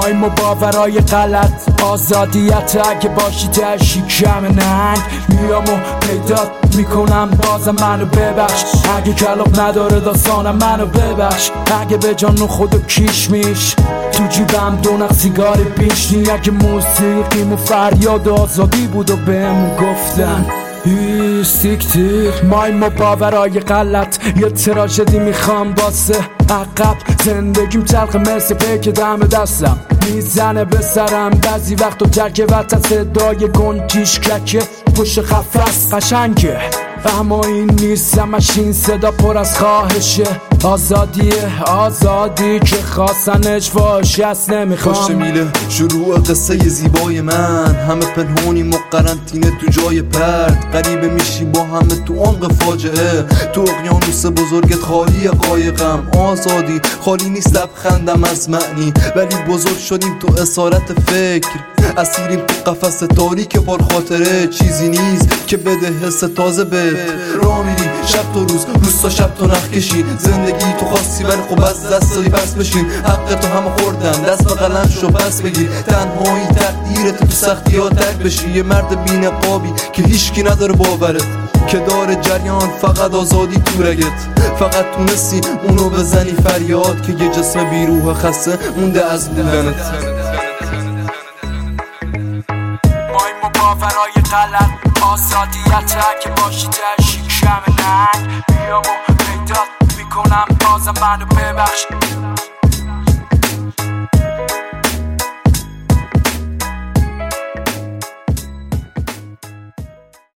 این باورای غلط آزادیت اگه باشی ته شیکم ننگ میام و پیدات میکنم بازم منو ببخش اگه کلاب نداره داستانم منو ببخش اگه به جان خود و کیش میش تو جیبم دو نخ سیگار بیشنی اگه موسیقیم و فریاد آزادی بود و بهم گفتن سیکتیر ما این باورای غلط یه تراژدی میخوام واسه عقب زندگیم تلخ مثل پیک دم دستم میزنه به سرم بعضی وقت و ترک وطن صدای گنجیش ککه پشت قفس قشنگه اما این نیست همش این صدا پر از خواهشه آزادی که خواستنش واشست نمیخوام پشت میله شروع قصه زیبای من همه پنهونیم و قرنطینه تو جای پرد غریبه میشی با همه تو عمق فاجعه تو اقیانوس بزرگت خالی قایقم آزادی خالی نیست لبخندم از معنی ولی بزرگ شدیم تو اسارت فکر اسیریم تو قفس تاریک پر خاطره چیزی نیست که بده حس تازه به راه میری شب تا روز تا شب تا نخ کشی زندگی تو خواستی ولی خب از دست دادی پس بشین حق تو همه خوردن دست به قلم شو پس بگیر تنهایی تقدیرت تو سختی ها درک بشی یه مرد بی‌نقابی که هیچکی نداره باورت که داره جریان فقط آزادی تو رگت فقط تونستی اونو بزنی فریاد که یه جسم بیروح خسته مونده از بودنت باورای غلط آزادیت اگه باشی ته شیکم ننگ میام و پیدات میکنم بازم منو ببخش